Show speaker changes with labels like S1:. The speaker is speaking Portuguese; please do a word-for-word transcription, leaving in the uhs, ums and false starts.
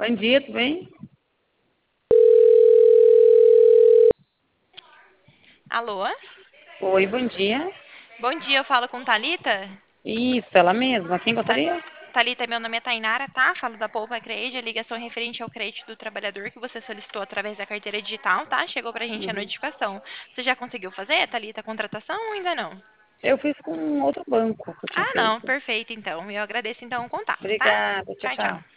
S1: Bom dia, tudo bem?
S2: Alô?
S1: Oi, bom dia.
S2: Bom dia, eu falo com Thalita?
S1: Isso, ela mesma. Quem
S2: Ta-
S1: gostaria?
S2: Thalita, meu nome é Tainara, tá? Falo da Poupa Crede, a ligação referente ao crédito do trabalhador que você solicitou através da carteira digital, tá? Chegou pra gente a
S1: Uhum.
S2: notificação. Você já conseguiu fazer, Thalita, a contratação ou ainda não?
S1: Eu fiz com outro banco que eu tinha
S2: Ah, não,
S1: feito.
S2: perfeito então. Eu agradeço então o contato, tá?
S1: Obrigada, tchau,
S2: Tchau, tchau.
S1: tchau.